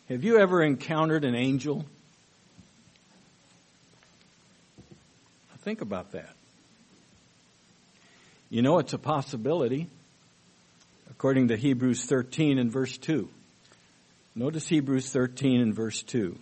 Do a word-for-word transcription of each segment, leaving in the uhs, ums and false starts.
Have you ever encountered an angel? Think about that. You know it's a possibility, according to Hebrews thirteen and verse two. Notice Hebrews thirteen and verse two.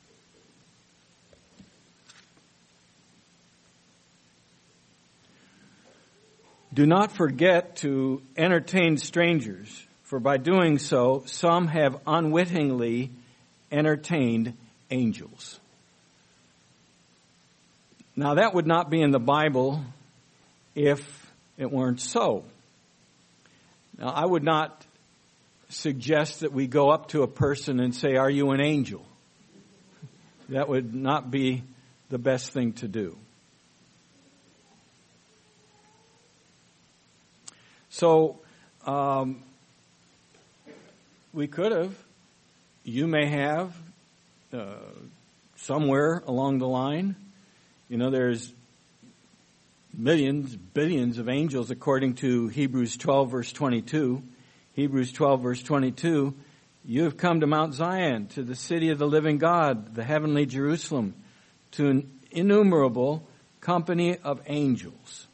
Do not forget to entertain strangers, for by doing so, some have unwittingly entertained angels. Now, that would not be in the Bible if it weren't so. Now, I would not suggest that we go up to a person and say, "Are you an angel?" That would not be the best thing to do. So, um, we could have, you may have, uh, somewhere along the line. You know, there's millions, billions of angels according to Hebrews twelve verse twenty-two. Hebrews twelve verse twenty-two, you have come to Mount Zion, to the city of the living God, the heavenly Jerusalem, to an innumerable company of angels.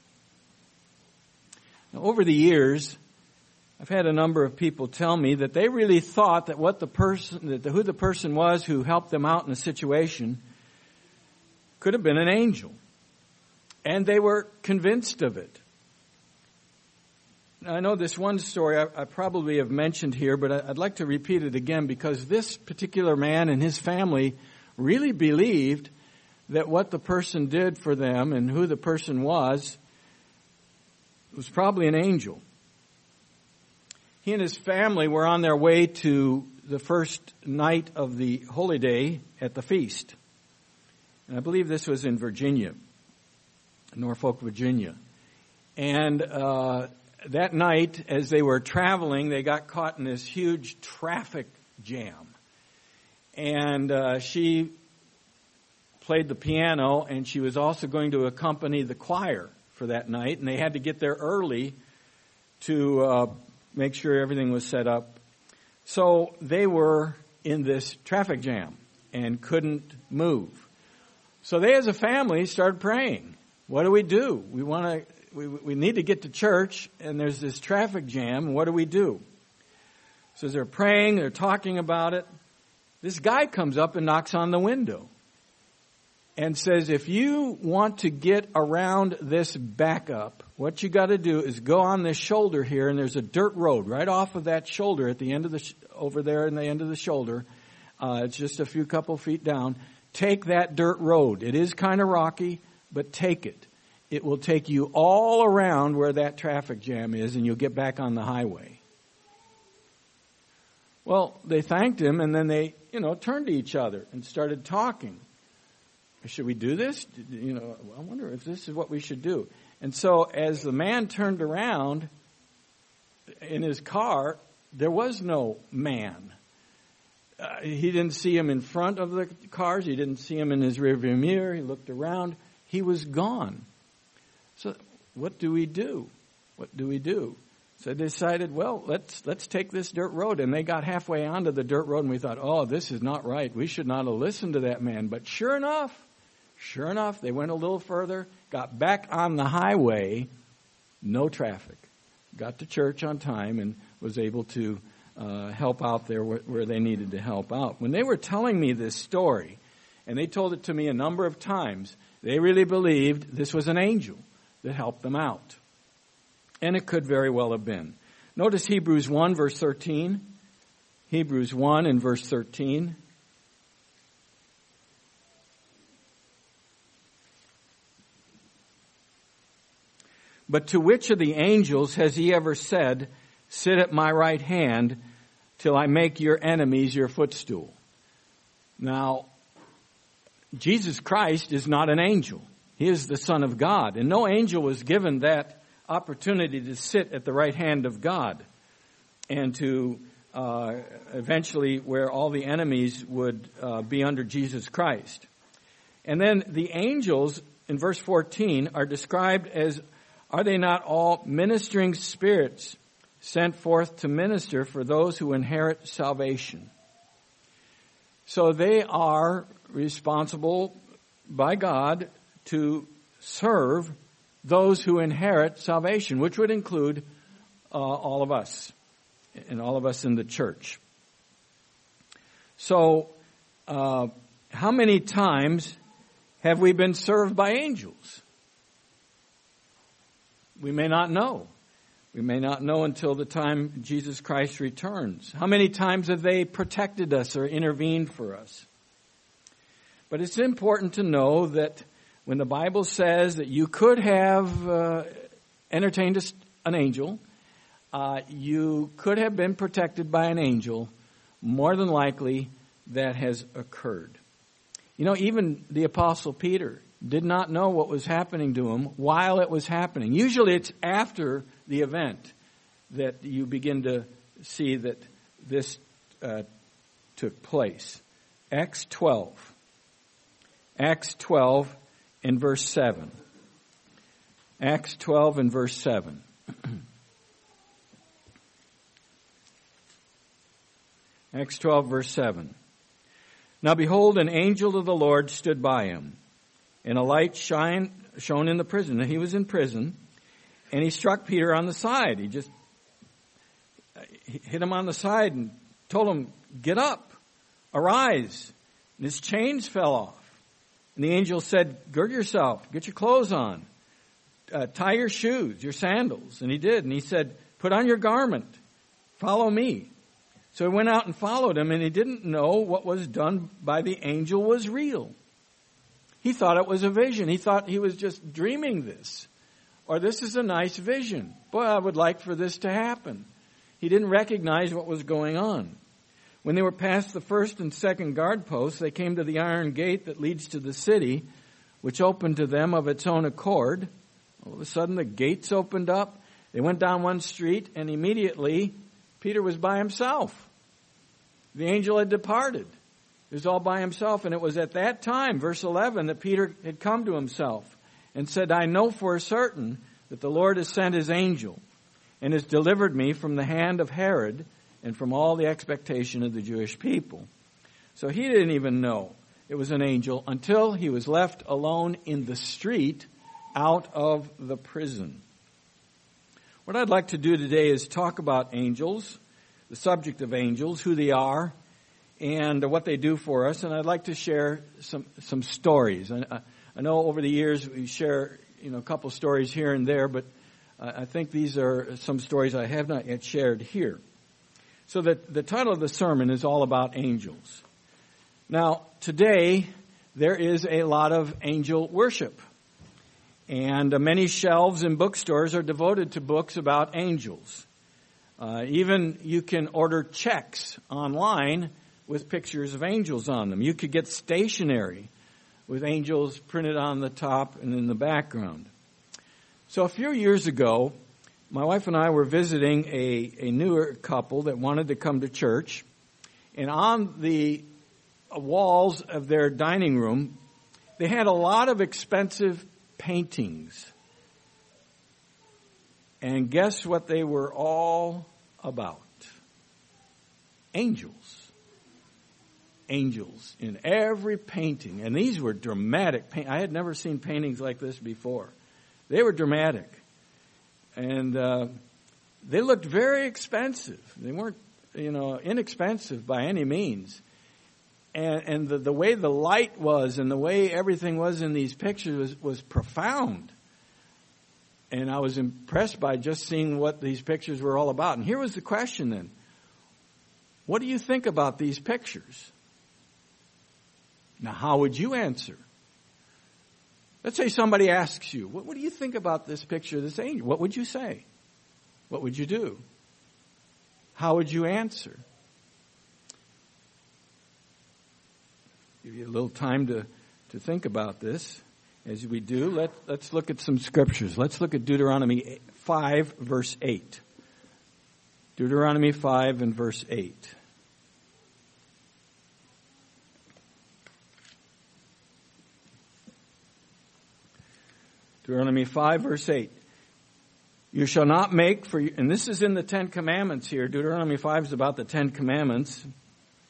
Now, over the years, I've had a number of people tell me that they really thought that what the person, that the, who the person was who helped them out in a situation could have been an angel. And they were convinced of it. Now, I know this one story I, I probably have mentioned here, but I, I'd like to repeat it again because this particular man and his family really believed that what the person did for them and who the person was was probably an angel. He and his family were on their way to the first night of the holy day at the feast. And I believe this was in Virginia, Norfolk, Virginia. And uh, that night, as they were traveling, they got caught in this huge traffic jam. And uh, she played the piano, and she was also going to accompany the choir for that night. And they had to get there early to uh, make sure everything was set up. So they were in this traffic jam and couldn't move. So they, as a family, started praying. What do we do? We want to. We, we need to get to church, and there's this traffic jam. What do we do? So as they're praying, they're talking about it. This guy comes up and knocks on the window and says, "If you want to get around this backup, what you got to do is go on this shoulder here, and there's a dirt road right off of that shoulder at the end of the sh- over there in the end of the shoulder. Uh, it's just a few couple feet down. Take that dirt road. It is kind of rocky, but take it. It will take you all around where that traffic jam is, and you'll get back on the highway." Well, they thanked him, and then they, you know, turned to each other and started talking. Should we do this? You know, I wonder if this is what we should do. And so as the man turned around in his car, there was no man. Uh, he didn't see him in front of the cars. He didn't see him in his rearview mirror. He looked around. He was gone. So what do we do? What do we do? So they decided, well, let's let's take this dirt road. And they got halfway onto the dirt road, and we thought, oh, this is not right. We should not have listened to that man. But sure enough, sure enough, they went a little further, got back on the highway, no traffic. Got to church on time and was able to uh, help out there where, where they needed to help out. When they were telling me this story, and they told it to me a number of times, they really believed this was an angel that helped them out. And it could very well have been. Notice Hebrews one, verse thirteen. Hebrews one and verse thirteen. But to which of the angels has he ever said, "Sit at my right hand till I make your enemies your footstool"? Now, Jesus Christ is not an angel. He is the Son of God. And no angel was given that opportunity to sit at the right hand of God and to uh, eventually where all the enemies would uh, be under Jesus Christ. And then the angels in verse fourteen are described as, are they not all ministering spirits sent forth to minister for those who inherit salvation? So they are responsible by God to serve those who inherit salvation, which would include uh, all of us and all of us in the church. So, uh, how many times have we been served by angels? We may not know. We may not know until the time Jesus Christ returns. How many times have they protected us or intervened for us? But it's important to know that when the Bible says that you could have uh, entertained a, an angel, uh, you could have been protected by an angel, more than likely that has occurred. You know, even the Apostle Peter did not know what was happening to him while it was happening. Usually it's after the event that you begin to see that this uh, took place. Acts twelve. Acts twelve and verse seven. Acts twelve and verse seven. Acts twelve verse seven. Now behold, an angel of the Lord stood by him, and a light shine, shone in the prison. And he was in prison, and he struck Peter on the side. He just hit him on the side and told him, get up, arise. And his chains fell off. And the angel said, gird yourself, get your clothes on, uh, tie your shoes, your sandals. And he did. And he said, put on your garment, follow me. So he went out and followed him, and he didn't know what was done by the angel was real. He thought it was a vision. He thought he was just dreaming this. Or this is a nice vision. Boy, I would like for this to happen. He didn't recognize what was going on. When they were past the first and second guard posts, they came to the iron gate that leads to the city, which opened to them of its own accord. All of a sudden, the gates opened up. They went down one street, and immediately Peter was by himself. The angel had departed. He was all by himself, and it was at that time, verse eleven, that Peter had come to himself and said, I know for certain that the Lord has sent his angel and has delivered me from the hand of Herod and from all the expectation of the Jewish people. So he didn't even know it was an angel until he was left alone in the street out of the prison. What I'd like to do today is talk about angels, the subject of angels, who they are, and what they do for us. And I'd like to share some some stories. I, I know over the years we share, you know, a couple stories here and there, but I think these are some stories I have not yet shared here. So that the title of the sermon is all about angels. Now, today there is a lot of angel worship. And many shelves in bookstores are devoted to books about angels. Uh, even you can order checks online with pictures of angels on them. You could get stationery with angels printed on the top and in the background. So a few years ago, my wife and I were visiting a, a newer couple that wanted to come to church. And on the walls of their dining room, they had a lot of expensive paintings. And guess what they were all about? Angels. Angels in every painting. And these were dramatic paintings. I had never seen paintings like this before. They were dramatic. And uh, they looked very expensive. They weren't, you know, inexpensive by any means. And, and the, the way the light was and the way everything was in these pictures was, was profound. And I was impressed by just seeing what these pictures were all about. And here was the question then. What do you think about these pictures? Now, how would you answer? Let's say somebody asks you, what, what do you think about this picture of this angel? What would you say? What would you do? How would you answer? Give you a little time to, to think about this. As we do, let, let's look at some scriptures. Let's look at Deuteronomy five, verse eight. Deuteronomy five and verse eight. Deuteronomy five, verse eight. You shall not make for you, and this is in the Ten Commandments here. Deuteronomy five is about the Ten Commandments.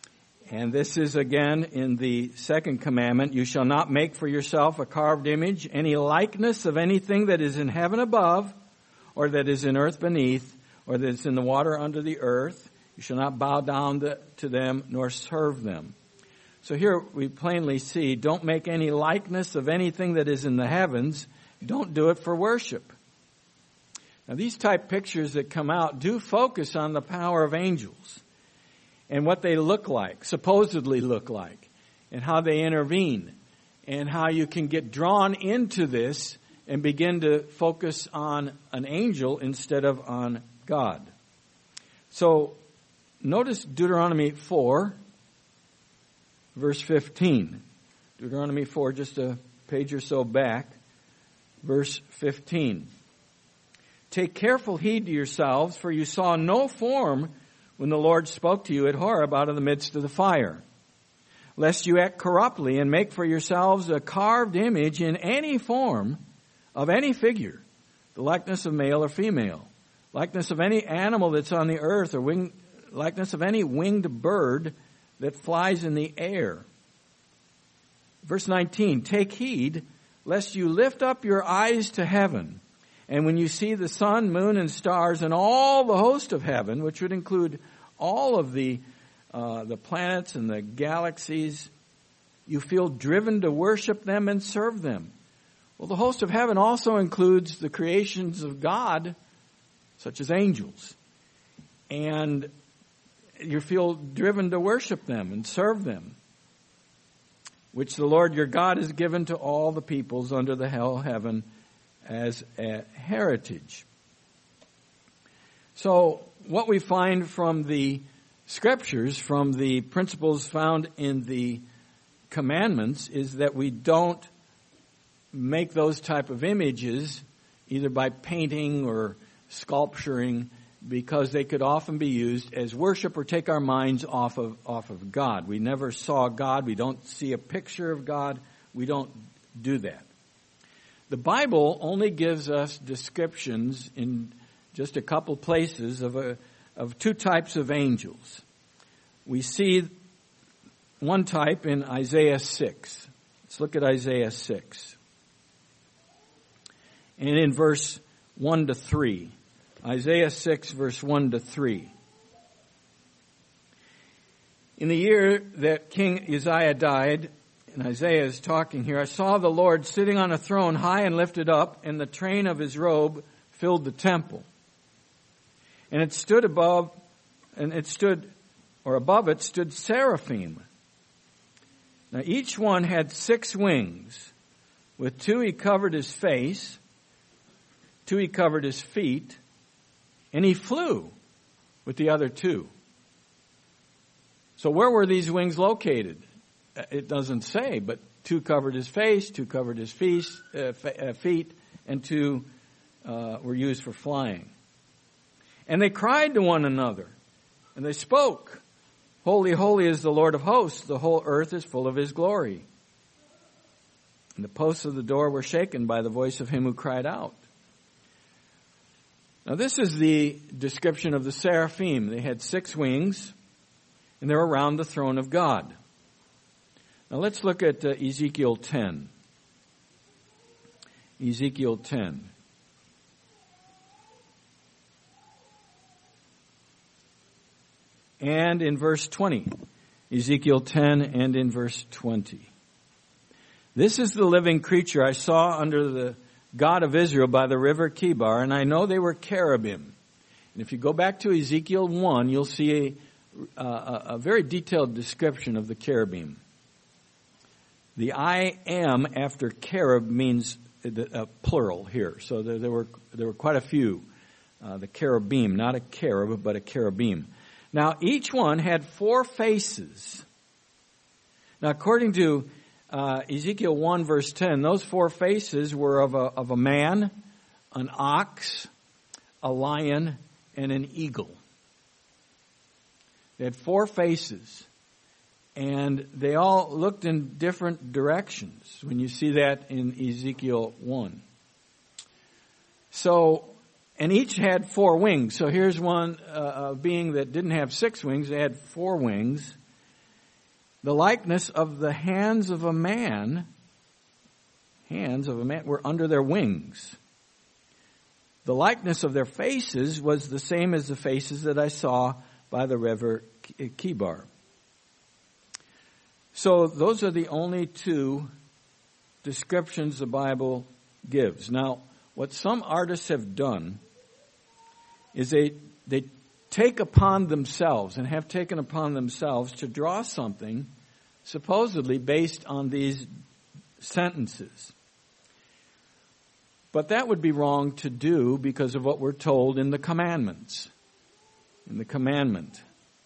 And this is again in the second commandment, you shall not make for yourself a carved image, any likeness of anything that is in heaven above, or that is in earth beneath, or that is in the water under the earth. You shall not bow down to them, nor serve them. So here we plainly see, don't make any likeness of anything that is in the heavens. Don't do it for worship. Now these type pictures that come out do focus on the power of angels and what they look like, supposedly look like, and how they intervene, and how you can get drawn into this and begin to focus on an angel instead of on God. So notice Deuteronomy four, verse fifteen. Deuteronomy four, just a page or so back, verse fifteen. Take careful heed to yourselves, for you saw no form when the Lord spoke to you at Horeb out of the midst of the fire, lest you act corruptly and make for yourselves a carved image in any form of any figure, the likeness of male or female, likeness of any animal that's on the earth, or wing, likeness of any winged bird that flies in the air. Verse nineteen, take heed lest you lift up your eyes to heaven, and when you see the sun, moon, and stars, and all the host of heaven, which would include all of the uh, the planets and the galaxies, you feel driven to worship them and serve them. Well, the host of heaven also includes the creations of God, such as angels. And you feel driven to worship them and serve them, which the Lord your God has given to all the peoples under the whole heaven as a heritage. So what we find from the scriptures, from the principles found in the commandments, is that we don't make those type of images either by painting or sculpturing, because they could often be used as worship or take our minds off of off of God. We never saw God. We don't see a picture of God. We don't do that. The Bible only gives us descriptions in just a couple places of a, of two types of angels. We see one type in Isaiah six. Let's look at Isaiah six. And in verse one to three. Isaiah six, verse one to three. In the year that King Uzziah died, and Isaiah is talking here, I saw the Lord sitting on a throne high and lifted up, and the train of his robe filled the temple. And it stood above, and it stood, or above it stood seraphim. Now each one had six wings. With two he covered his face, two he covered his feet, and he flew with the other two. So where were these wings located? It doesn't say, but two covered his face, two covered his feet, uh, feet and two uh, were used for flying. And they cried to one another, and they spoke, Holy, holy is the Lord of hosts. The whole earth is full of his glory. And the posts of the door were shaken by the voice of him who cried out. Now this is the description of the seraphim. They had six wings, and they're around the throne of God. Now let's look at uh, Ezekiel ten. Ezekiel ten. And in verse twenty. Ezekiel ten and in verse twenty. This is the living creature I saw under the God of Israel by the river Kibar, and I know they were cherubim. And if you go back to Ezekiel one, you'll see a, a, a very detailed description of the cherubim. The I am after cherub means a plural here. So there, there were there were quite a few. Uh, the cherubim, not a cherub, but a cherubim. Now each one had four faces. Now according to uh, Ezekiel one verse ten, those four faces were of a of a man, an ox, a lion, and an eagle. They had four faces. And they all looked in different directions when you see that in Ezekiel one. So, and each had four wings. So here's one uh, being that didn't have six wings. They had four wings. the likeness of the hands of a man, hands of a man were under their wings. The likeness of their faces was the same as the faces that I saw by the river Kibar. So those are the only two descriptions the Bible gives. Now, what some artists have done is they they take upon themselves and have taken upon themselves to draw something supposedly based on these sentences. But that would be wrong to do because of what we're told in the commandments. In the commandment.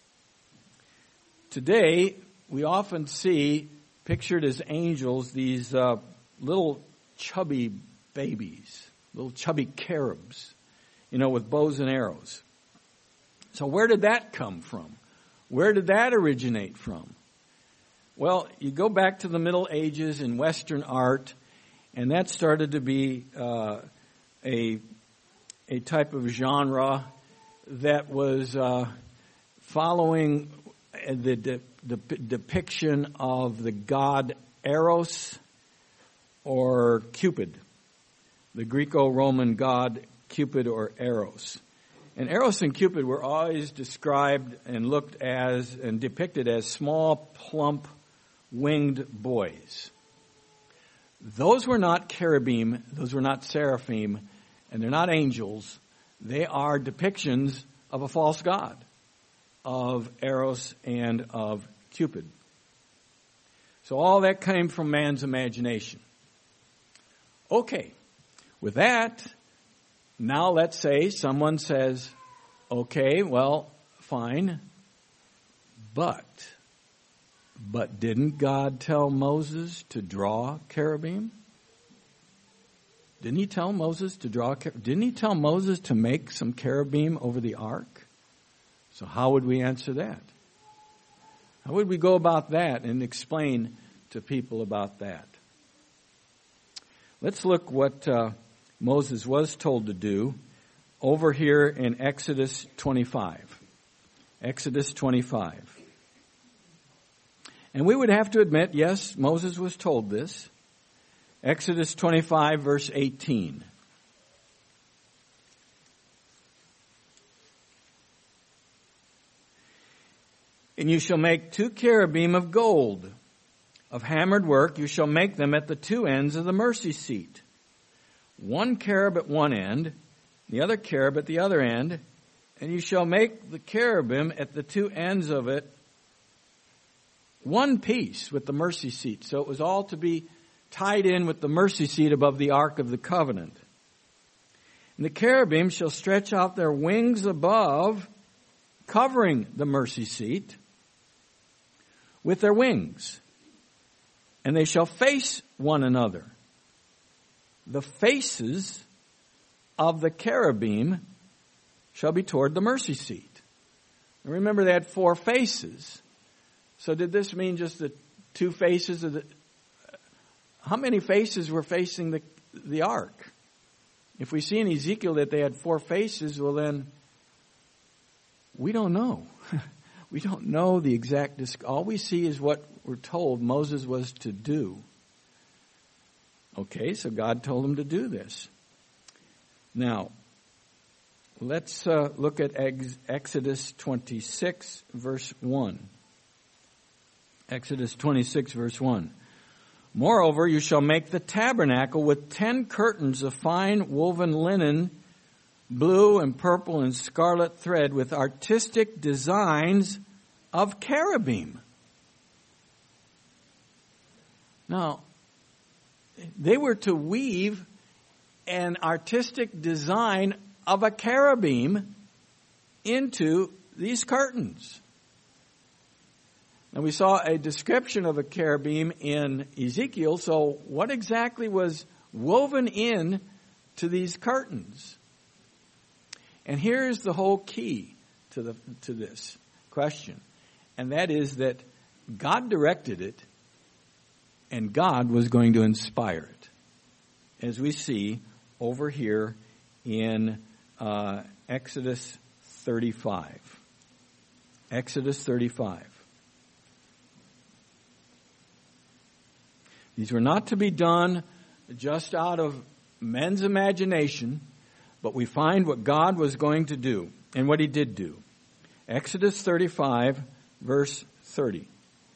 Today, we often see pictured as angels these uh, little chubby babies, little chubby cherubs, you know, with bows and arrows. So where did that come from? Where did that originate from? Well, you go back to the Middle Ages in Western art, and that started to be uh, a a type of genre that was uh, following the, the, the depiction of the god Eros or Cupid, the Greco-Roman god Cupid or Eros. And Eros and Cupid were always described and looked as and depicted as small, plump, winged boys. Those were not cherubim, those were not seraphim, and they're not angels. They are depictions of a false god, of Eros and of Cupid. So all that came from man's imagination. Okay, with that, now let's say someone says, okay, well, fine, but, but didn't God tell Moses to draw cherubim? Didn't he tell Moses to draw, didn't he tell Moses to make some cherubim over the ark? So how would we answer that? How would we go about that and explain to people about that? Let's look what uh, Moses was told to do over here in Exodus twenty-five. Exodus twenty-five. And we would have to admit, yes, Moses was told this. Exodus twenty-five, verse eighteen. And you shall make two cherubim of gold, of hammered work. You shall make them at the two ends of the mercy seat. One cherub at one end, the other cherub at the other end. And you shall make the cherubim at the two ends of it one piece with the mercy seat. So it was all to be tied in with the mercy seat above the Ark of the Covenant. And the cherubim shall stretch out their wings above, covering the mercy seat with their wings. And they shall face one another. The faces of the cherubim shall be toward the mercy seat. And remember, they had four faces. So did this mean just the two faces of the... How many faces were facing the the ark? If we see in Ezekiel that they had four faces, well then, we don't know. We don't know the exact... All we see is what we're told Moses was to do. Okay, so God told him to do this. Now, let's uh, look at Ex- Exodus twenty-six, verse one. Exodus twenty-six, verse one. Moreover, you shall make the tabernacle with ten curtains of fine woven linen, blue and purple and scarlet thread, with artistic designs of cherubim. Now, they were to weave an artistic design of a cherubim into these curtains. And we saw a description of a cherubim in Ezekiel, so what exactly was woven in to these curtains? And here's the whole key to the to this question, and that is that God directed it, and God was going to inspire it, as we see over here in uh, Exodus thirty-five. Exodus thirty-five. These were not to be done just out of men's imagination, but we find what God was going to do and what he did do. Exodus thirty-five, verse thirty.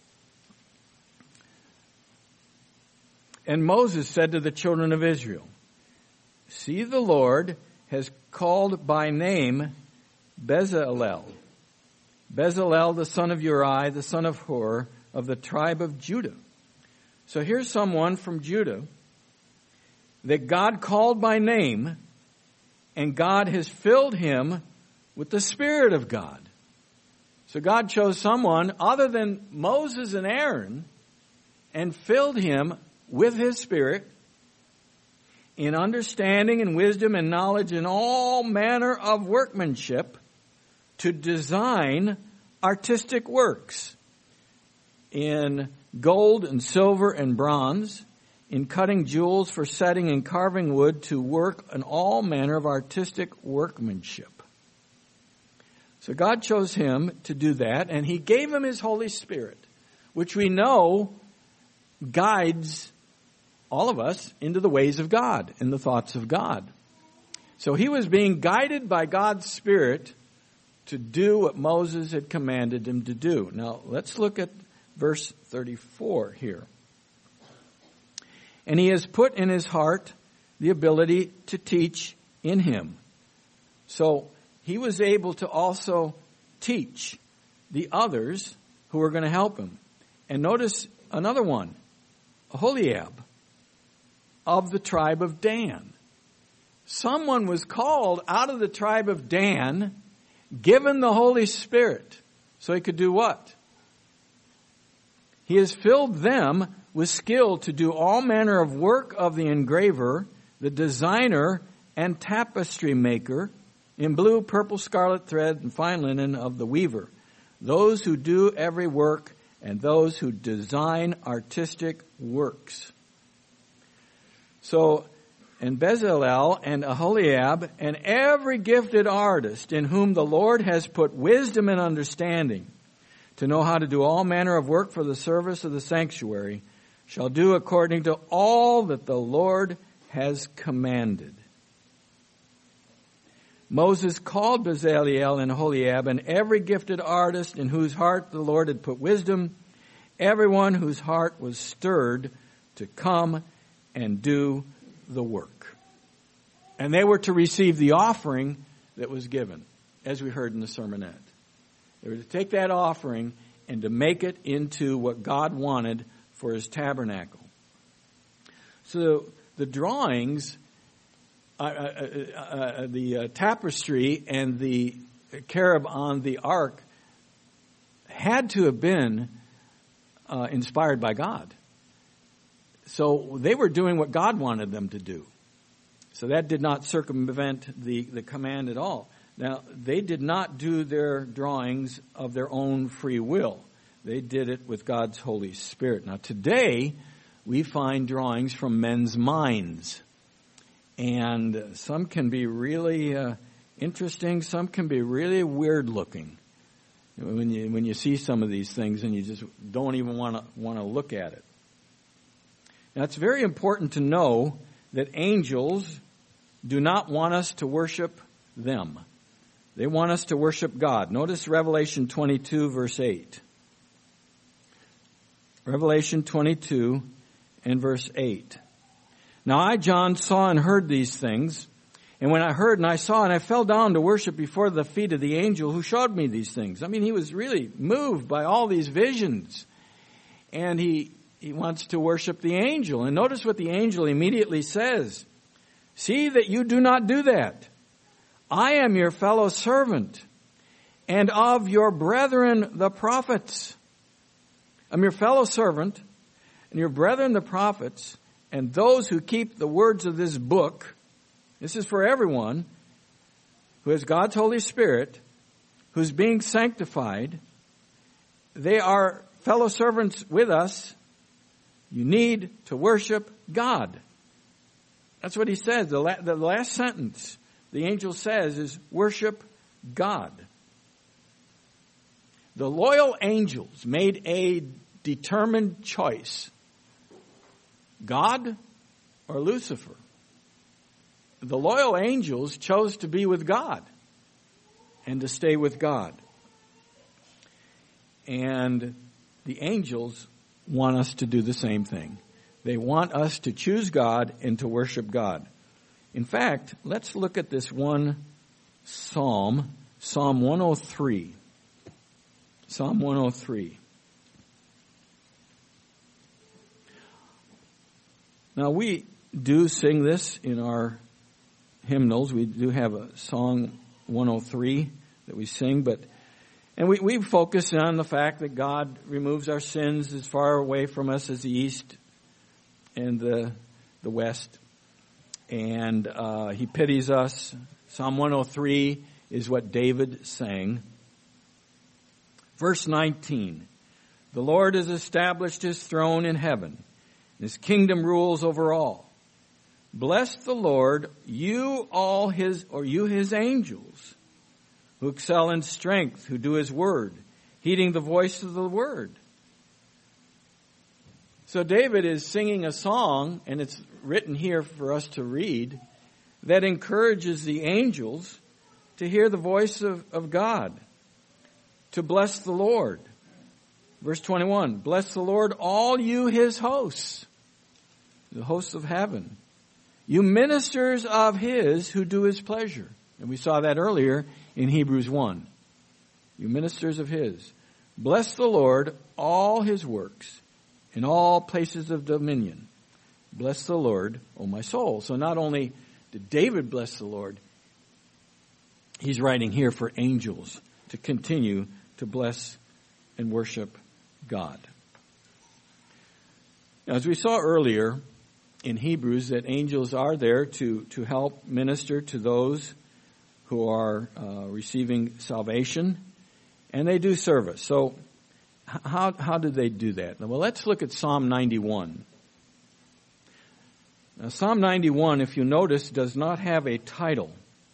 And Moses said to the children of Israel, see, the Lord has called by name Bezalel. Bezalel, the son of Uri, the son of Hur, of the tribe of Judah. So here's someone from Judah that God called by name, and God has filled him with the Spirit of God. So God chose someone other than Moses and Aaron and filled him with his Spirit in understanding and wisdom and knowledge and all manner of workmanship to design artistic works in gold and silver and bronze, in cutting jewels, for setting and carving wood, to work in all manner of artistic workmanship. So God chose him to do that, and he gave him his Holy Spirit, which we know guides all of us into the ways of God and the thoughts of God. So he was being guided by God's Spirit to do what Moses had commanded him to do. Now, let's look at verse thirty-four here. And he has put in his heart the ability to teach in him. So he was able to also teach the others who were going to help him. And notice another one, Aholiab, of the tribe of Dan. Someone was called out of the tribe of Dan, given the Holy Spirit, so he could do what? He has filled them with skill to do all manner of work of the engraver, the designer, and tapestry maker, in blue, purple, scarlet thread, and fine linen of the weaver. Those who do every work, and those who design artistic works. So, and Bezalel and Aholiab and every gifted artist in whom the Lord has put wisdom and understanding to know how to do all manner of work for the service of the sanctuary shall do according to all that the Lord has commanded. Moses called Bezalel and Aholiab and every gifted artist in whose heart the Lord had put wisdom, everyone whose heart was stirred to come and do the work. And they were to receive the offering that was given, as we heard in the sermonette. They were to take that offering and to make it into what God wanted for his tabernacle. So the drawings, uh, uh, uh, the uh, tapestry and the cherub on the ark had to have been uh, inspired by God. So they were doing what God wanted them to do. So that did not circumvent the, the command at all. Now, they did not do their drawings of their own free will. They did it with God's Holy Spirit. Now, today, we find drawings from men's minds. And some can be really uh, interesting. Some can be really weird looking. When you, when you see some of these things and you just don't even want to want to look at it. Now, it's very important to know that angels do not want us to worship them. They want us to worship God. Notice Revelation twenty-two, verse eight. Revelation twenty-two and verse eight. Now I, John, saw and heard these things. And when I heard and I saw and I fell down to worship before the feet of the angel who showed me these things. I mean, he was really moved by all these visions. And he, he wants to worship the angel. And notice what the angel immediately says. See that you do not do that. I am your fellow servant and of your brethren the prophets. I'm your fellow servant and your brethren the prophets and those who keep the words of this book. This is for everyone who has God's Holy Spirit, who's being sanctified. They are fellow servants with us. You need to worship God. That's what he says. The, la- the last sentence the angel says is worship God. The loyal angels made a determined choice God or Lucifer? The loyal angels chose to be with God and to stay with God. And the angels want us to do the same thing. They want us to choose God and to worship God. In fact, let's look at this one psalm, Psalm one oh three. Psalm one oh three. Now we do sing this in our hymnals. We do have a song one oh three that we sing, but and we, we focus on the fact that God removes our sins as far away from us as the east and the the west, and uh, He pities us. Psalm one oh three is what David sang. Verse nineteen, the Lord has established His throne in heaven. His kingdom rules over all. Bless the Lord, you all His, or you His angels, who excel in strength, who do His word, heeding the voice of the word. So David is singing a song, and it's written here for us to read, that encourages the angels to hear the voice of, of God, to bless the Lord. Verse twenty-one, bless the Lord, all you His hosts, the hosts of heaven, you ministers of His who do His pleasure. And we saw that earlier in Hebrews one. You ministers of His. Bless the Lord, all His works, in all places of dominion. Bless the Lord, O my soul. So not only did David bless the Lord, he's writing here for angels to continue to bless and worship God. Now, as we saw earlier in Hebrews, that angels are there to, to help minister to those who are uh, receiving salvation, and they do service. So how how do they do that? Well, let's look at Psalm ninety-one. Now, Psalm ninety-one, if you notice, does not have a title.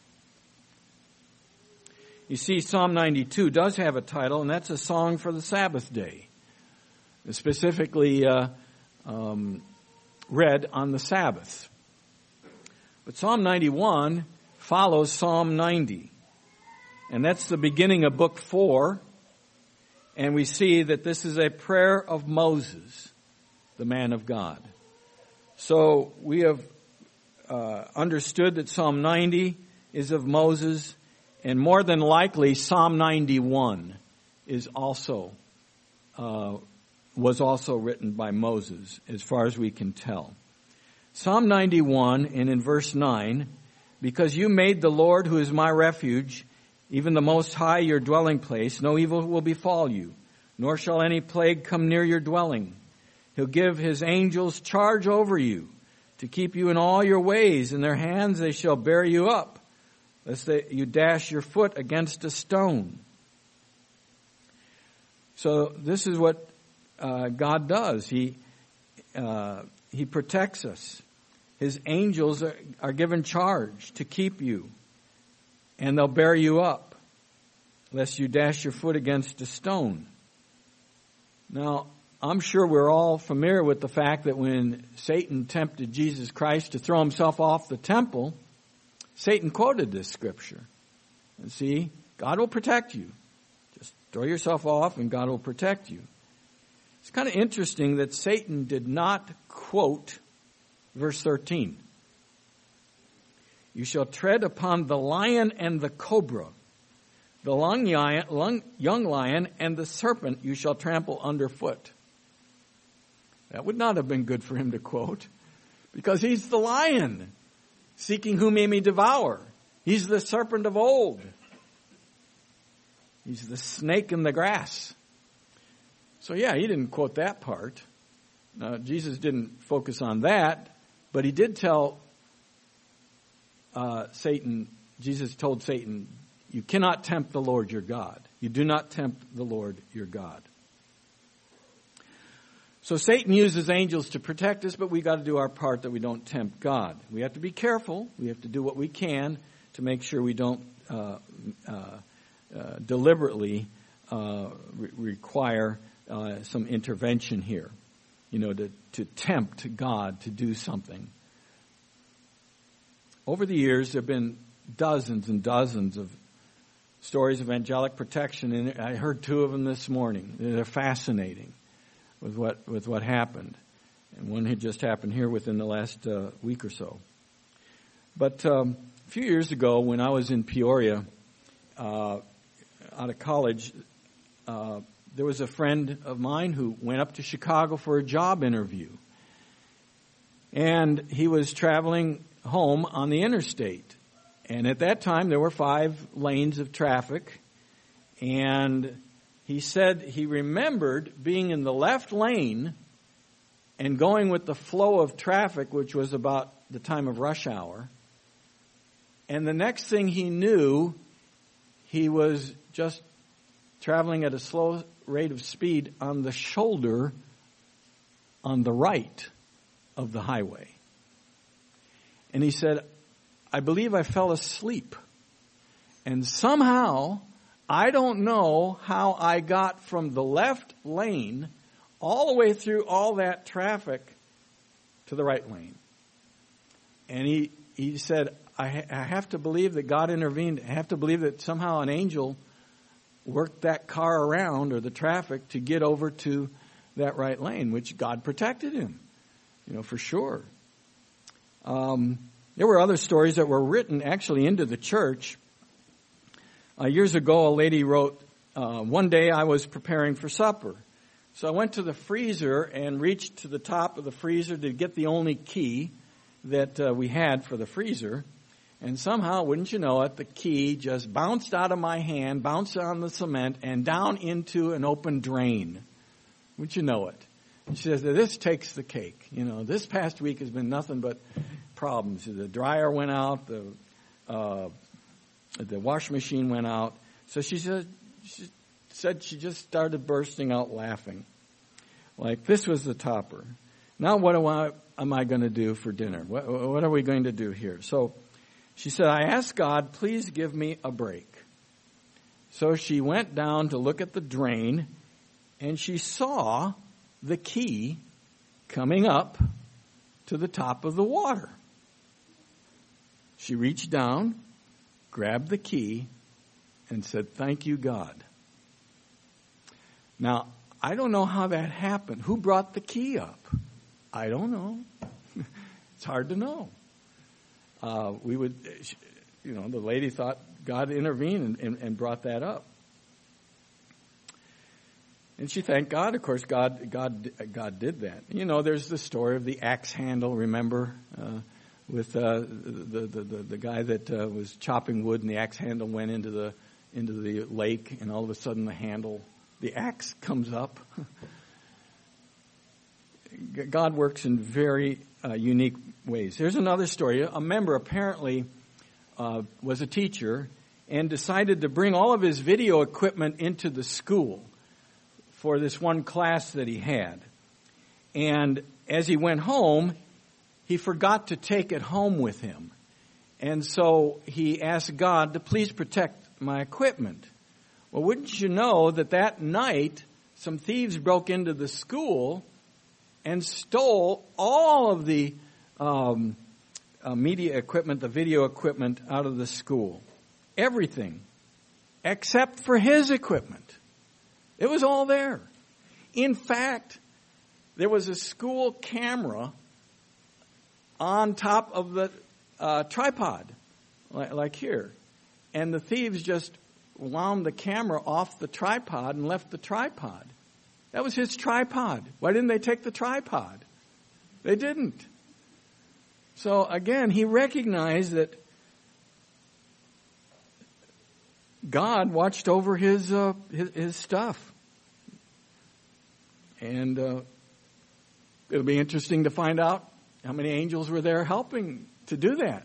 You see, Psalm ninety-two does have a title, and that's a song for the Sabbath day. It's specifically uh, um, read on the Sabbath. But Psalm ninety-one follows Psalm ninety. And that's the beginning of book four. And we see that this is a prayer of Moses, the man of God. So we have uh, understood that Psalm ninety is of Moses, and more than likely Psalm ninety-one is also uh, was also written by Moses, as far as we can tell. Psalm ninety-one, and in verse nine, because you made the Lord, who is my refuge, even the Most High, your dwelling place, no evil will befall you, nor shall any plague come near your dwelling. He'll give His angels charge over you to keep you in all your ways. In their hands they shall bear you up, lest they, you dash your foot against a stone. So this is what uh, God does. He uh, He protects us. His angels are, are given charge to keep you, and they'll bear you up, lest you dash your foot against a stone. Now, I'm sure we're all familiar with the fact that when Satan tempted Jesus Christ to throw himself off the temple, Satan quoted this scripture. And see, God will protect you. Just throw yourself off and God will protect you. It's kind of interesting that Satan did not quote verse thirteen. You shall tread upon the lion and the cobra, the young lion and the serpent you shall trample underfoot. That would not have been good for him to quote, because he's the lion, seeking whom he may devour. He's the serpent of old. He's the snake in the grass. So yeah, he didn't quote that part. Now, Jesus didn't focus on that, but he did tell uh, Satan, Jesus told Satan, you cannot tempt the Lord your God. You do not tempt the Lord your God. So Satan uses angels to protect us, but we got to do our part that we don't tempt God. We have to be careful. We have to do what we can to make sure we don't uh, uh, uh, deliberately uh, re- require uh, some intervention here. you know, to, to tempt God to do something. Over the years, there have been dozens and dozens of stories of angelic protection, and I heard two of them this morning. They're fascinating with what with what happened, and one had just happened here within the last uh, week or so. But um, a few years ago, when I was in Peoria, uh, out of college, uh, there was a friend of mine who went up to Chicago for a job interview, and he was traveling home on the interstate. And at that time, there were five lanes of traffic. And he said he remembered being in the left lane and going with the flow of traffic, which was about the time of rush hour. And the next thing he knew, he was just traveling at a slow rate of speed on the shoulder on the right of the highway. And he said, I believe I fell asleep. And somehow, I don't know how I got from the left lane all the way through all that traffic to the right lane. And he, he said, I, ha- I have to believe that God intervened. I have to believe that somehow an angel worked that car around or the traffic to get over to that right lane, which God protected him, you know, for sure. Um, there were other stories that were written actually into the church. Uh, years ago, a lady wrote, uh, one day I was preparing for supper. So I went to the freezer and reached to the top of the freezer to get the only key that uh, we had for the freezer. And somehow, wouldn't you know it, the key just bounced out of my hand, bounced on the cement, and down into an open drain. Wouldn't you know it? And she says, this takes the cake. You know, this past week has been nothing but problems. The dryer went out, the uh, the wash machine went out. So she said, she said she just started bursting out laughing. Like, this was the topper. Now what do I, am I going to do for dinner? What, what are we going to do here? So she said, I asked God, please give me a break. So she went down to look at the drain, and she saw the key coming up to the top of the water. She reached down, grabbed the key, and said, thank you, God. Now, I don't know how that happened. Who brought the key up? I don't know. It's hard to know. Uh, we would, you know, the lady thought God intervened and, and, and brought that up. And she thanked God. Of course, God, God, God did that. You know, there's the story of the axe handle. Remember, uh, with uh, the, the the the guy that uh, was chopping wood, and the axe handle went into the into the lake, and all of a sudden the handle, the axe comes up. God works in very uh, unique ways. Here's another story. A member apparently uh, was a teacher and decided to bring all of his video equipment into the school for this one class that he had. And as he went home, he forgot to take it home with him. And so he asked God to please protect my equipment. Well, wouldn't you know that that night, some thieves broke into the school and stole all of the um, uh, media equipment, the video equipment out of the school. Everything. Except for his equipment. It was all there. In fact, there was a school camera on top of the uh, tripod, like, like here. And the thieves just wound the camera off the tripod and left the tripod. That was his tripod. Why didn't they take the tripod? They didn't. So again, he recognized that God watched over his uh, his, his stuff. And uh, it'll be interesting to find out how many angels were there helping to do that.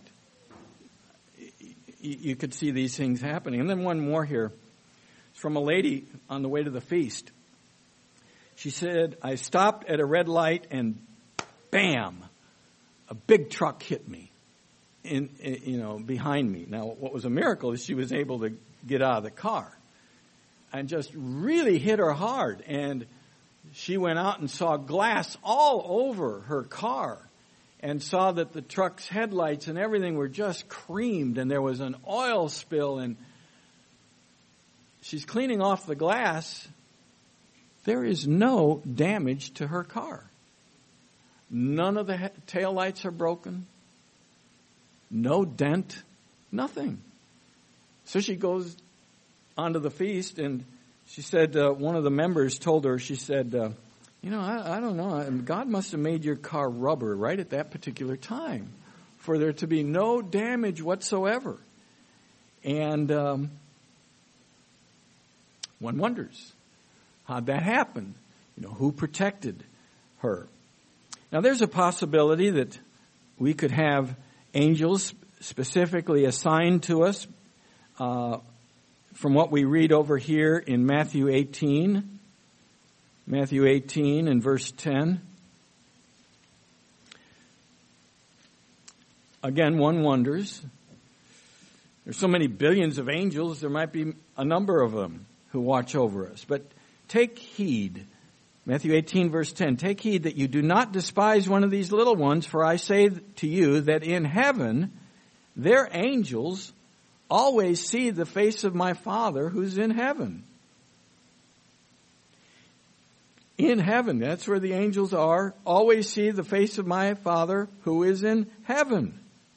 You, you could see these things happening. And then one more here. It's from a lady on the way to the feast. She said, I stopped at a red light and bam, a big truck hit me, in, in you know, behind me. Now, what was a miracle is she was able to get out of the car and just really hit her hard. And she went out and saw glass all over her car and saw that the truck's headlights and everything were just creamed and there was an oil spill, and she's cleaning off the glass. There is no damage to her car. None of the he- taillights are broken. No dent. Nothing. So she goes onto the feast, and she said, uh, one of the members told her, she said, uh, you know, I, I don't know, God must have made your car rubber right at that particular time for there to be no damage whatsoever. And um, one wonders, how'd that happen? You know, who protected her? Now, there's a possibility that we could have angels specifically assigned to us uh, from what we read over here in Matthew eighteen. Matthew eighteen and verse ten. Again, one wonders. There's so many billions of angels, there might be a number of them who watch over us. But take heed. Matthew eighteen verse ten. Take heed that you do not despise one of these little ones, for I say to you that in heaven their angels always see the face of my Father who's in heaven. In heaven, that's where the angels are, always see the face of my Father who is in heaven.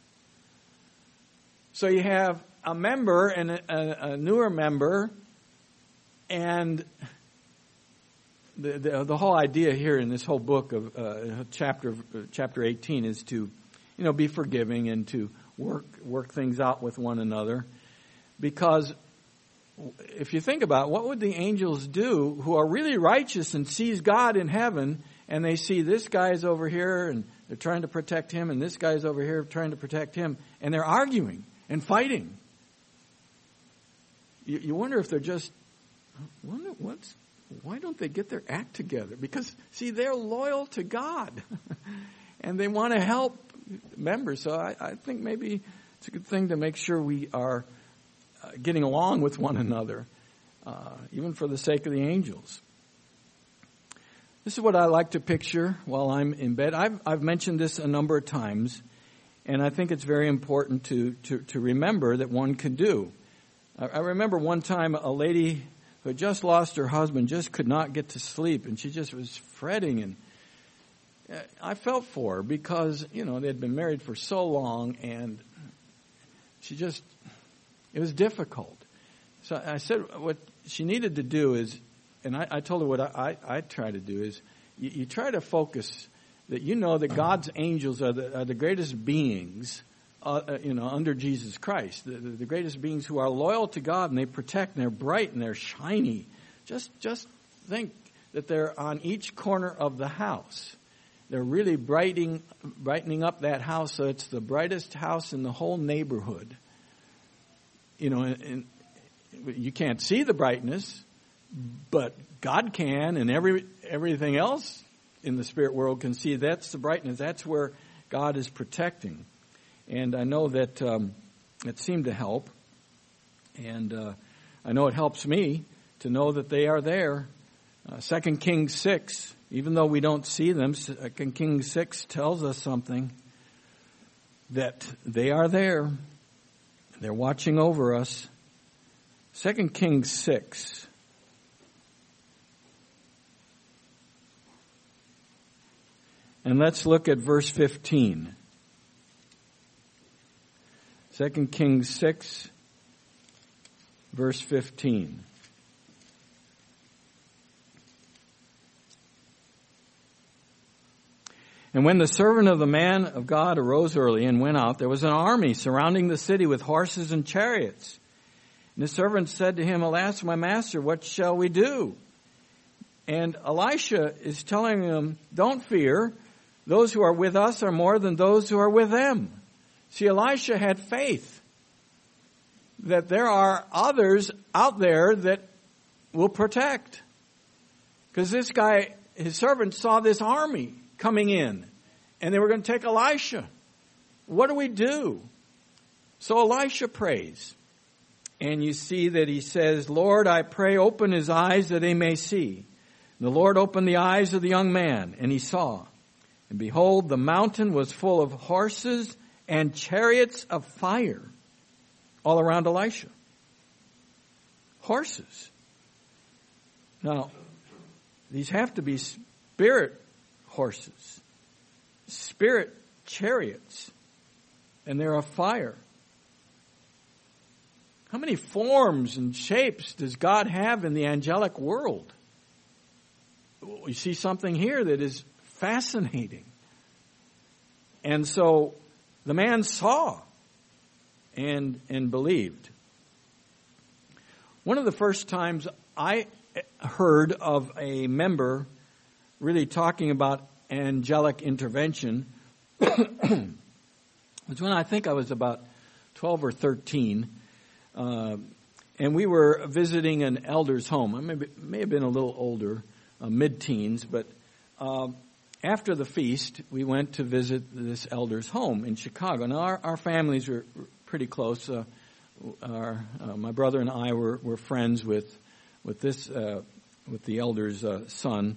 So you have a member and a, a, a newer member, and the, the the whole idea here in this whole book of uh, chapter chapter eighteen is to, you know, be forgiving and to work work things out with one another. Because if you think about it, what would the angels do who are really righteous and sees God in heaven, and they see this guy's over here and they're trying to protect him, and this guy's over here trying to protect him, and they're arguing and fighting? You, you wonder if they're just, wonder what's, why don't they get their act together? Because, see, they're loyal to God, and they want to help members. So I, I think maybe it's a good thing to make sure we are uh, getting along with one another, uh, even for the sake of the angels. This is what I like to picture while I'm in bed. I've, I've mentioned this a number of times, and I think it's very important to, to, to remember that one can do. I, I remember one time a lady who had just lost her husband just could not get to sleep, and she just was fretting, and I felt for her because, you know, they had been married for so long, and she just, it was difficult. So I said what she needed to do is, and I, I told her what I, I, I try to do is, you, you try to focus that you know that God's angels are the, are the greatest beings, uh, you know, under Jesus Christ, the, the, the greatest beings who are loyal to God, and they protect, and they're bright, and they're shiny. Just, just think that they're on each corner of the house. They're really brightening, brightening up that house so it's the brightest house in the whole neighborhood. You know, and, and you can't see the brightness, but God can, and every everything else in the spirit world can see that's the brightness. That's where God is protecting. And I know that um, it seemed to help. And uh, I know it helps me to know that they are there. Uh, Second Kings six, even though we don't see them, Second Kings six tells us something, that they are there. They're watching over us. Second Kings six. And let's look at verse fifteen. Second Kings six, verse fifteen. And when the servant of the man of God arose early and went out, there was an army surrounding the city with horses and chariots. And the servant said to him, Alas, my master, what shall we do? And Elisha is telling him, don't fear. Those who are with us are more than those who are with them. See, Elisha had faith that there are others out there that will protect. Because this guy, his servant, saw this army coming in, and they were going to take Elisha. What do we do? So Elisha prays, and you see that he says, Lord, I pray, open his eyes that he may see. The Lord opened the eyes of the young man, and he saw. And behold, the mountain was full of horses and chariots of fire all around Elisha. Horses. Now, these have to be spirit horses, spirit chariots, and they're of fire. How many forms and shapes does God have in the angelic world? We see something here that is fascinating. And so the man saw and and believed. One of the first times I heard of a member really talking about angelic intervention was when I think I was about twelve or thirteen. Uh, and we were visiting an elder's home. I may, be, may have been a little older, uh, mid-teens, but uh, after the feast, we went to visit this elder's home in Chicago. Now, our, our families were pretty close. Uh, our, uh, my brother and I were, were friends with with this uh, with the elder's uh, son.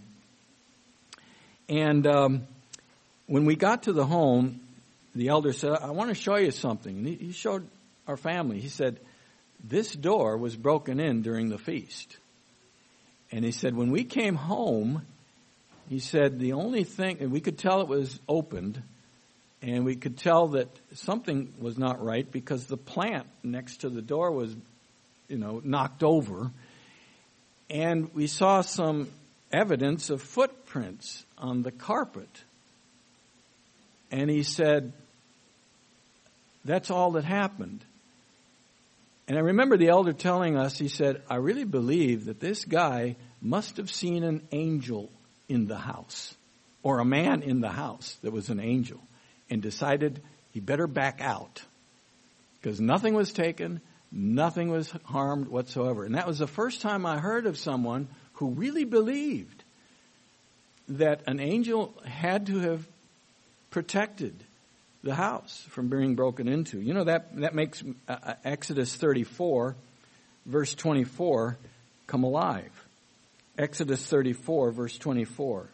And um, when we got to the home, the elder said, "I want to show you something." And he, he showed our family. He said, "This door was broken in during the feast." And he said, when we came home, he said, the only thing, and we could tell it was opened, and we could tell that something was not right because the plant next to the door was, you know, knocked over. And we saw some evidence of footprints on the carpet. And he said, that's all that happened. And I remember the elder telling us, he said, I really believe that this guy must have seen an angel in the house, or a man in the house that was an angel, and decided he better back out because nothing was taken, nothing was harmed whatsoever. And that was the first time I heard of someone who really believed that an angel had to have protected the house from being broken into. You know, that that makes uh, Exodus thirty-four, verse twenty-four, come alive. Exodus thirty-four, verse twenty-four.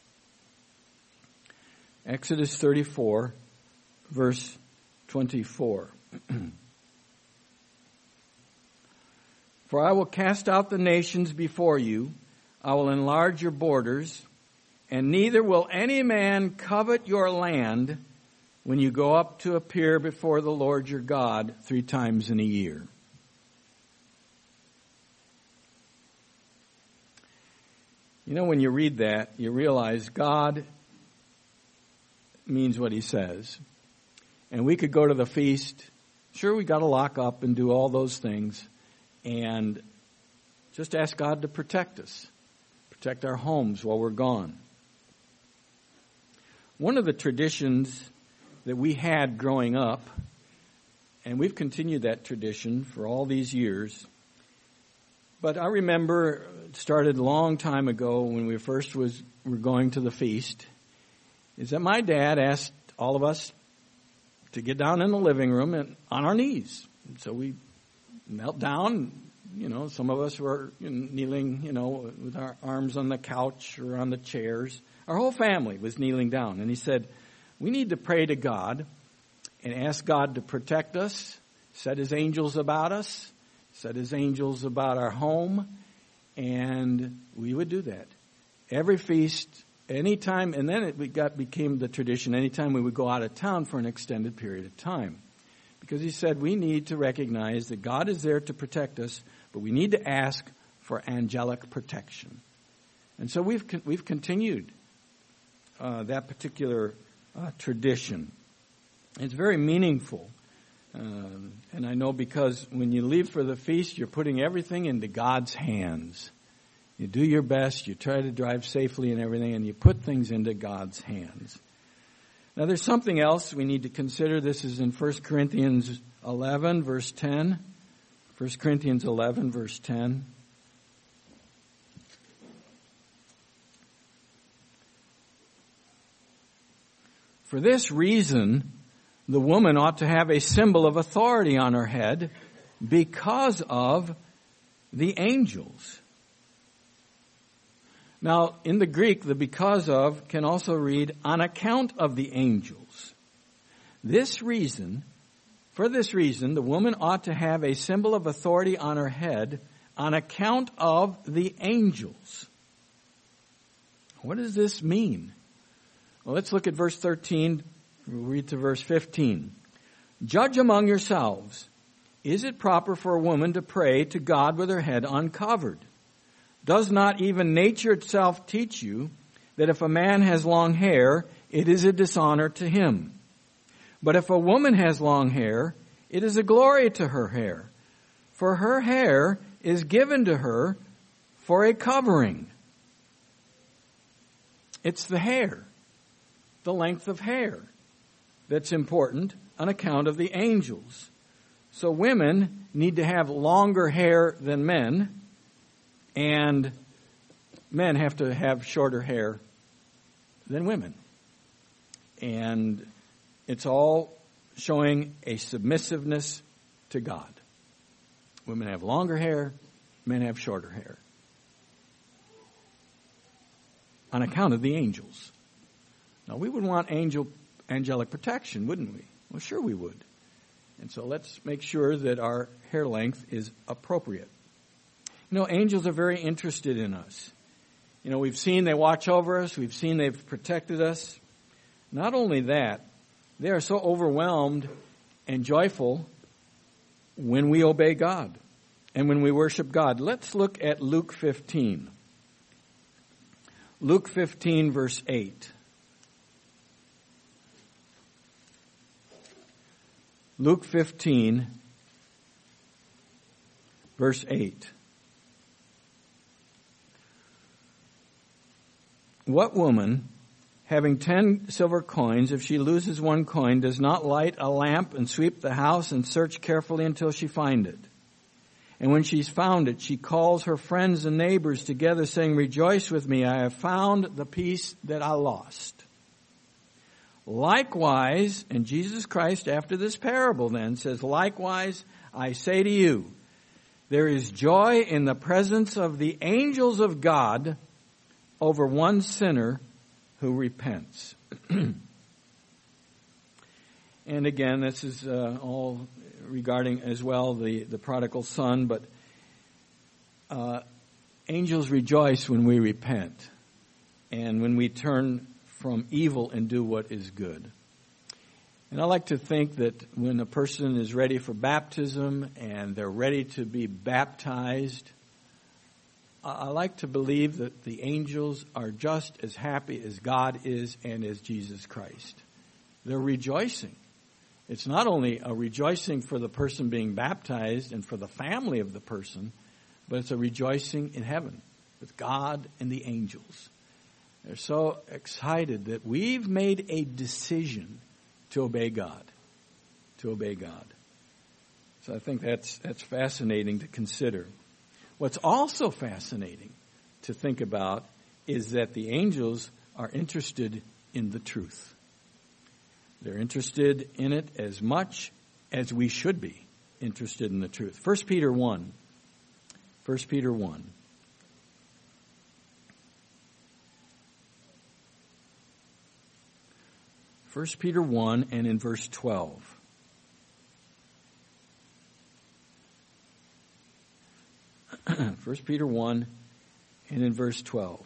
Exodus thirty-four, verse twenty-four. For I will cast out the nations before you, I will enlarge your borders, and neither will any man covet your land when you go up to appear before the Lord your God three times in a year. You know, when you read that, you realize God means what he says. And we could go to the feast. Sure, we got to lock up and do all those things. And just ask God to protect us. Protect our homes while we're gone. One of the traditions that we had growing up, and we've continued that tradition for all these years. But I remember it started a long time ago when we first was were going to the feast, is that my dad asked all of us to get down in the living room and on our knees. And so we knelt down. You know, some of us were kneeling, you know, with our arms on the couch or on the chairs. Our whole family was kneeling down. And he said, we need to pray to God and ask God to protect us, set his angels about us, set his angels about our home, and we would do that. Every feast, anytime, and then it got became the tradition, anytime we would go out of town for an extended period of time. Because he said we need to recognize that God is there to protect us, but we need to ask for angelic protection. And so we've we've continued uh, that particular Uh, tradition. It's very meaningful. Um, and I know because when you leave for the feast, you're putting everything into God's hands. You do your best, you try to drive safely and everything, and you put things into God's hands. Now there's something else we need to consider. This is in First Corinthians eleven, verse ten. First Corinthians eleven, verse ten. For this reason, the woman ought to have a symbol of authority on her head because of the angels. Now, in the Greek, the because of can also read on account of the angels. This reason, for this reason, the woman ought to have a symbol of authority on her head on account of the angels. What does this mean? Well, let's look at verse thirteen. We'll read to verse fifteen. Judge among yourselves. Is it proper for a woman to pray to God with her head uncovered? Does not even nature itself teach you that if a man has long hair, it is a dishonor to him? But if a woman has long hair, it is a glory to her hair, for her hair is given to her for a covering. It's the hair, the length of hair, that's important on account of the angels. So women need to have longer hair than men, and men have to have shorter hair than women. And it's all showing a submissiveness to God. Women have longer hair, men have shorter hair. On account of the angels. Now, we would want angel, angelic protection, wouldn't we? Well, sure we would. And so let's make sure that our hair length is appropriate. You know, angels are very interested in us. You know, we've seen they watch over us. We've seen they've protected us. Not only that, they are so overwhelmed and joyful when we obey God and when we worship God. Let's look at Luke fifteen. Luke fifteen, verse eight. Luke fifteen, verse eight. What woman, having ten silver coins, if she loses one coin, does not light a lamp and sweep the house and search carefully until she find it? And when she's found it, she calls her friends and neighbors together, saying, Rejoice with me, I have found the piece that I lost. Likewise, and Jesus Christ, after this parable then, says, Likewise, I say to you, there is joy in the presence of the angels of God over one sinner who repents. And again, this is uh, all regarding as well the, the prodigal son, but uh, angels rejoice when we repent and when we turn from evil and do what is good. And I like to think that when a person is ready for baptism and they're ready to be baptized, I like to believe that the angels are just as happy as God is and as Jesus Christ. They're rejoicing. It's not only a rejoicing for the person being baptized and for the family of the person, but it's a rejoicing in heaven with God and the angels. They're so excited that we've made a decision to obey God, to obey God. So I think that's that's fascinating to consider. What's also fascinating to think about is that the angels are interested in the truth. They're interested in it as much as we should be interested in the truth. First Peter one. First Peter one. First Peter one and in verse twelve. First Peter one and in verse twelve.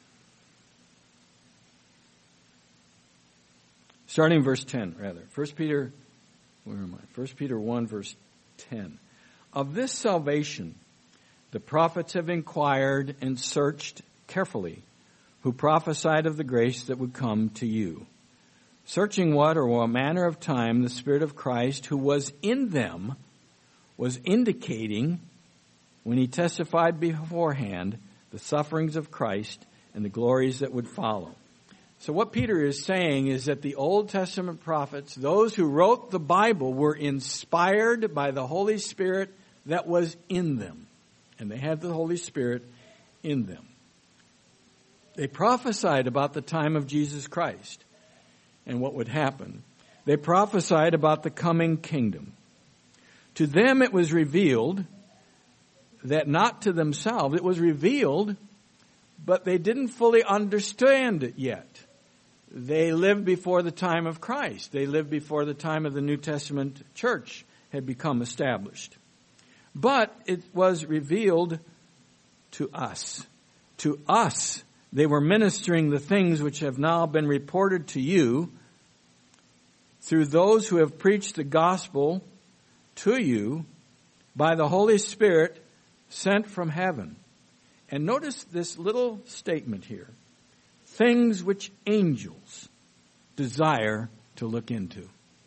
Starting in verse ten, rather. First Peter, where am I? First Peter one, verse ten. Of this salvation, the prophets have inquired and searched carefully, who prophesied of the grace that would come to you. Searching what or what manner of time the Spirit of Christ, who was in them, was indicating when he testified beforehand the sufferings of Christ and the glories that would follow. So what Peter is saying is that the Old Testament prophets, those who wrote the Bible, were inspired by the Holy Spirit that was in them. And they had the Holy Spirit in them. They prophesied about the time of Jesus Christ and what would happen. They prophesied about the coming kingdom. To them it was revealed that not to themselves, it was revealed but they didn't fully understand it yet. They lived before the time of Christ. They lived before the time of the New Testament church had become established. But it was revealed to us. To us, they were ministering the things which have now been reported to you through those who have preached the gospel to you by the Holy Spirit sent from heaven. And notice this little statement here. Things which angels desire to look into.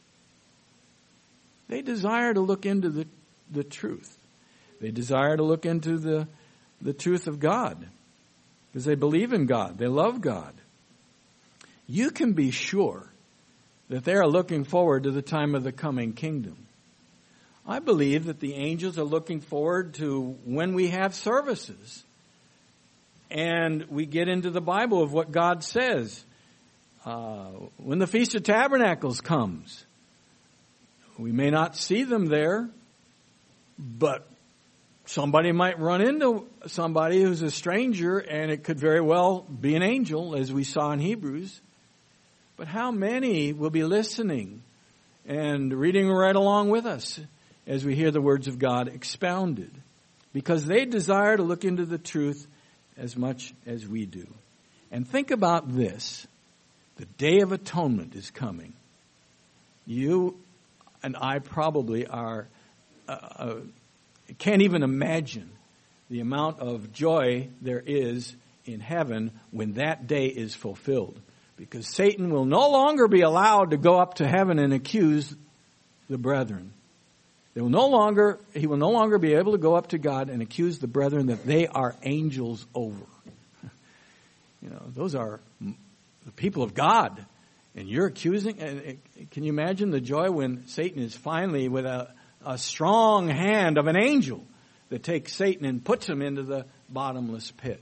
They desire to look into the, the truth. They desire to look into the, the truth of God. Because they believe in God. They love God. You can be sure that they are looking forward to the time of the coming kingdom. I believe that the angels are looking forward to when we have services. And we get into the Bible of what God says. Uh, when the Feast of Tabernacles comes, we may not see them there, but somebody might run into somebody who's a stranger, and it could very well be an angel, as we saw in Hebrews. But how many will be listening and reading right along with us as we hear the words of God expounded? Because they desire to look into the truth as much as we do. And think about this. The Day of Atonement is coming. You and I probably are uh, uh, can't even imagine the amount of joy there is in heaven when that day is fulfilled. Because Satan will no longer be allowed to go up to heaven and accuse the brethren. They will no longer, he will no longer be able to go up to God and accuse the brethren that they are angels over. You know, those are the people of God. And you're accusing, and can you imagine the joy when Satan is finally with a, a strong hand of an angel that takes Satan and puts him into the bottomless pit?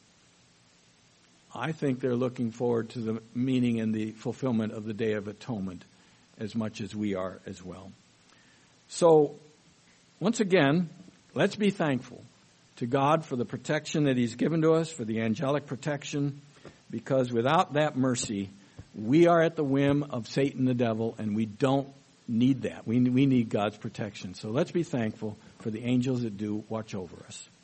I think they're looking forward to the meaning and the fulfillment of the Day of Atonement as much as we are as well. So, once again, let's be thankful to God for the protection that He's given to us, for the angelic protection, because without that mercy, we are at the whim of Satan the devil, and we don't need that. We, we need God's protection. So let's be thankful for the angels that do watch over us.